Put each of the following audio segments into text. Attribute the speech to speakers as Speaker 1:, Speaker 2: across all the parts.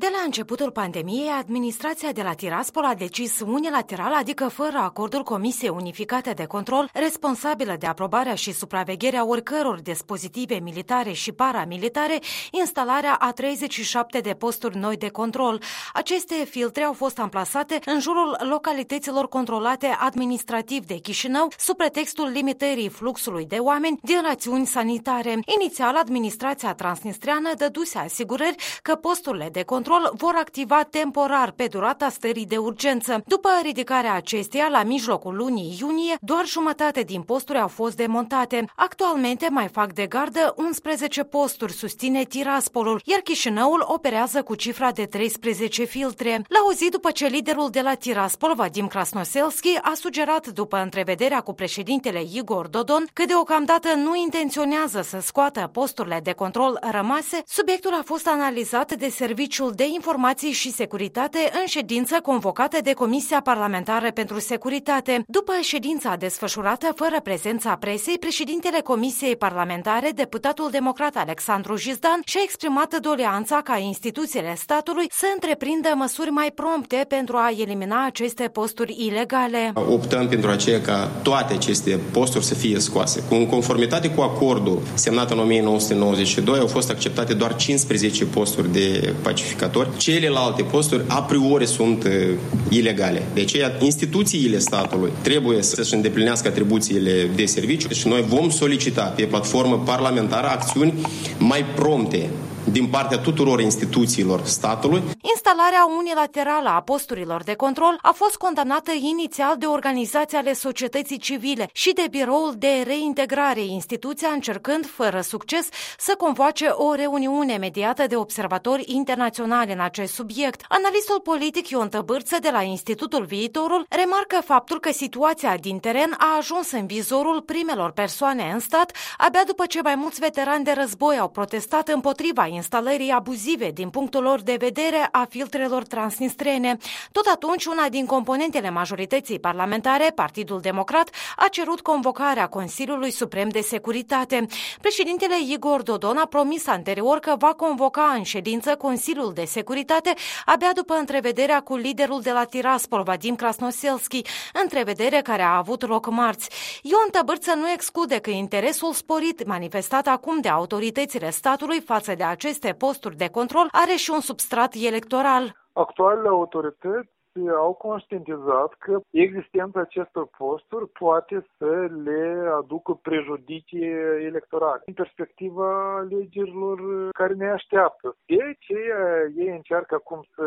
Speaker 1: De la începutul pandemiei, administrația de la Tiraspol a decis unilateral, adică fără acordul Comisiei Unificate de Control, responsabilă de aprobarea și supravegherea oricăror dispozitive militare și paramilitare, instalarea a 37 de posturi noi de control. Aceste filtre au fost amplasate în jurul localităților controlate administrativ de Chișinău, sub pretextul limitării fluxului de oameni din rațiuni sanitare. Inițial, administrația transnistreană dăduse asigurări că posturile de control vor activa temporar pe durata stării de urgență. După ridicarea acesteia, la mijlocul lunii iunie, doar jumătate din posturi au fost demontate. Actualmente mai fac de gardă 11 posturi, susține Tiraspolul, iar Chișinăul operează cu cifra de 13 filtre. La o zi după ce liderul de la Tiraspol, Vadim Krasnoselski, a sugerat după întrevederea cu președintele Igor Dodon că deocamdată nu intenționează să scoată posturile de control rămase, subiectul a fost analizat de Serviciul de Informații și Securitate în ședință convocată de Comisia Parlamentară pentru Securitate. După ședința desfășurată fără prezența presei, președintele Comisiei Parlamentare, deputatul democrat Alexandru Jizdan, și-a exprimat doleanța ca instituțiile statului să întreprindă măsuri mai prompte pentru a elimina aceste posturi ilegale.
Speaker 2: Optăm pentru aceea ca toate aceste posturi să fie scoase. În conformitate cu acordul semnat în 1992, au fost acceptate doar 15 posturi de pacificatori. Celelalte posturi a priori sunt ilegale. De aceea, instituțiile statului trebuie să-și îndeplinească atribuțiile de serviciu și noi vom solicita pe platformă parlamentară acțiuni mai prompte din partea tuturor instituțiilor statului.
Speaker 1: Instalarea unilaterală a posturilor de control a fost condamnată inițial de organizații ale societății civile și de Biroul de Reintegrare, instituția încercând, fără succes, să convoace o reuniune mediată de observatori internaționali în acest subiect. Analistul politic Ion Tăbârță de la Institutul Viitorul remarcă faptul că situația din teren a ajuns în vizorul primelor persoane în stat abia după ce mai mulți veterani de război au protestat împotriva instalării abuzive din punctul lor de vedere a filtrelor transnistrene. Tot atunci, una din componentele majorității parlamentare, Partidul Democrat, a cerut convocarea Consiliului Suprem de Securitate. Președintele Igor Dodon a promis anterior că va convoca în ședință Consiliul de Securitate abia după întrevederea cu liderul de la Tiraspol, Vadim Krasnoselski, întrevedere care a avut loc marți. Ion Tăbârță nu exclude că interesul sporit manifestat acum de autoritățile statului față de aceste posturi de control are și un substrat electoral.
Speaker 3: Actualele autorități au conștientizat că existența acestor posturi poate să le aducă prejudicii electorale în perspectiva alegerilor care ne așteaptă. De aceea ei încearcă acum să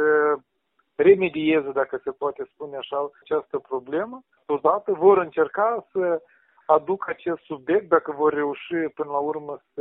Speaker 3: remedieze, dacă se poate spune așa, această problemă. Totodată vor încerca să aducă acest subiect, dacă vor reuși până la urmă să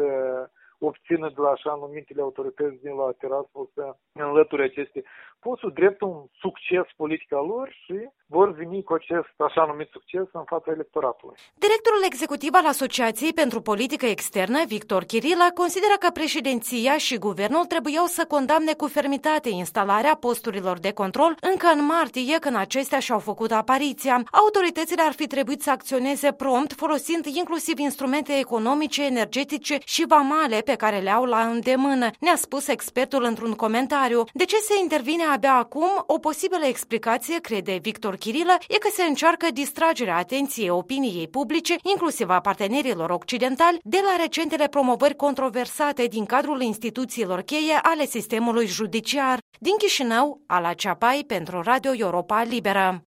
Speaker 3: obțină de la așa numitele autorități din la Tiraspol să înlăture aceste posturi drept un succes politic al lor și vor veni cu acest așa numit succes în fața electoratului.
Speaker 1: Directorul executiv al Asociației pentru Politică Externă, Victor Chirilă, consideră că președinția și guvernul trebuiau să condamne cu fermitate instalarea posturilor de control încă în martie, când acestea și-au făcut apariția. Autoritățile ar fi trebuit să acționeze prompt, folosind inclusiv instrumente economice, energetice și vamale pe care le au la îndemână, ne-a spus expertul într-un comentariu. De ce se intervine abia acum? O posibilă explicație, crede Victor Chirilă, e că se încearcă distragerea atenției opiniei publice, inclusiv a partenerilor occidentali, de la recentele promovări controversate din cadrul instituțiilor cheie ale sistemului judiciar. Din Chișinău, Ala Ceapai pentru Radio Europa Liberă.